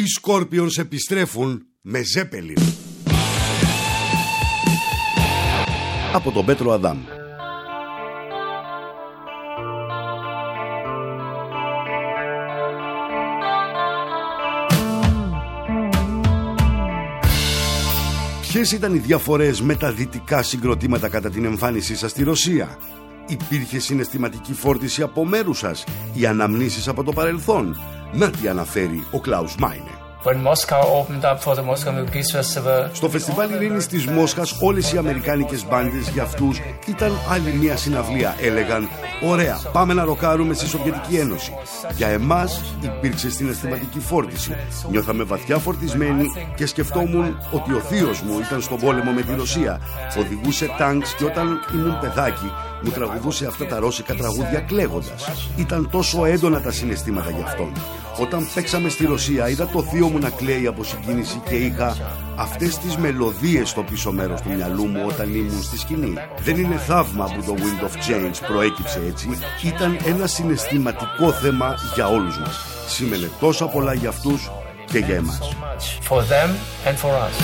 Οι Scorpions επιστρέφουν με Zeppelin. Από τον Πέτρο Αδάμ. Ποιες ήταν οι διαφορές με τα δυτικά συγκροτήματα κατά την εμφάνισή σας στη Ρωσία? Υπήρχε συναισθηματική φόρτιση από μέρους σας, οι αναμνήσεις από το παρελθόν? Να τι αναφέρει ο Κλάους Μάινε. Στο φεστιβάλ Ειρήνης της Μόσχας όλες οι αμερικάνικες μπάντες για αυτούς ήταν άλλη μια συναυλία. Έλεγαν ωραία, πάμε να ροκάρουμε στη Σοβιετική Ένωση. Για εμάς υπήρξε συναισθηματική φόρτιση. Νιώθαμε βαθιά φορτισμένοι και σκεφτόμουν ότι ο θείος μου ήταν στον πόλεμο με τη Ρωσία. Οδηγούσε τάγκς και όταν ήμουν παιδάκι μου τραγουδούσε αυτά τα ρώσικα τραγούδια κλαίγοντας. Ήταν τόσο έντονα τα συναισθήματα για αυτόν. Όταν παίξαμε στη Ρωσία είδα το θείο μου να κλαίει από συγκίνηση και είχα αυτές τις μελωδίες στο πίσω μέρος του μυαλού μου όταν ήμουν στη σκηνή. Δεν είναι θαύμα που το Wind of Change προέκυψε έτσι. Ήταν ένα συναισθηματικό θέμα για όλους μας. Σήμαινε τόσα πολλά για αυτούς και για εμάς. For them and for us.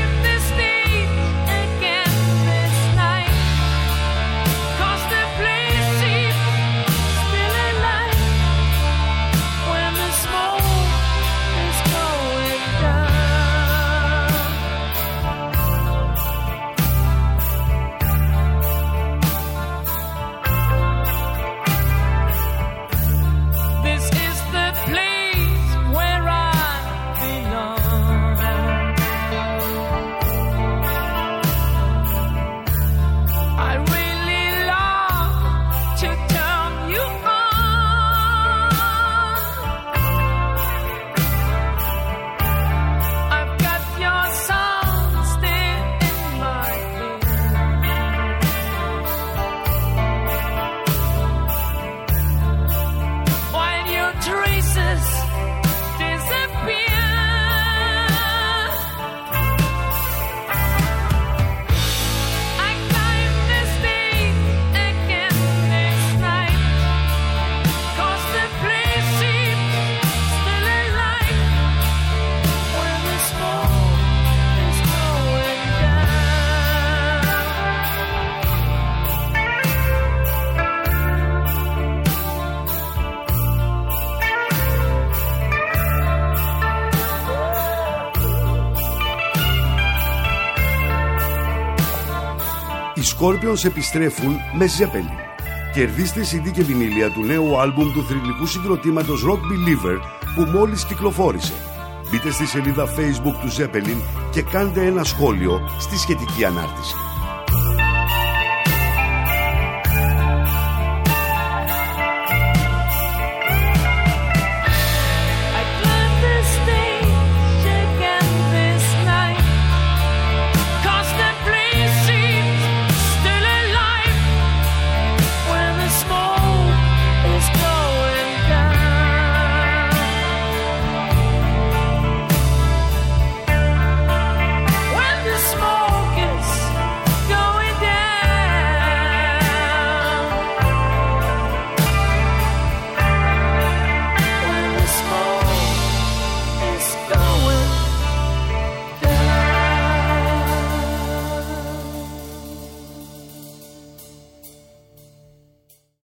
Οι Scorpions επιστρέφουν με Zeppelin. Κερδίστε CD και βινίλια του νέου άλμπουμ του θρυλικού συγκροτήματος Rock Believer που μόλις κυκλοφόρησε. Μπείτε στη σελίδα Facebook του Zeppelin και κάντε ένα σχόλιο στη σχετική ανάρτηση.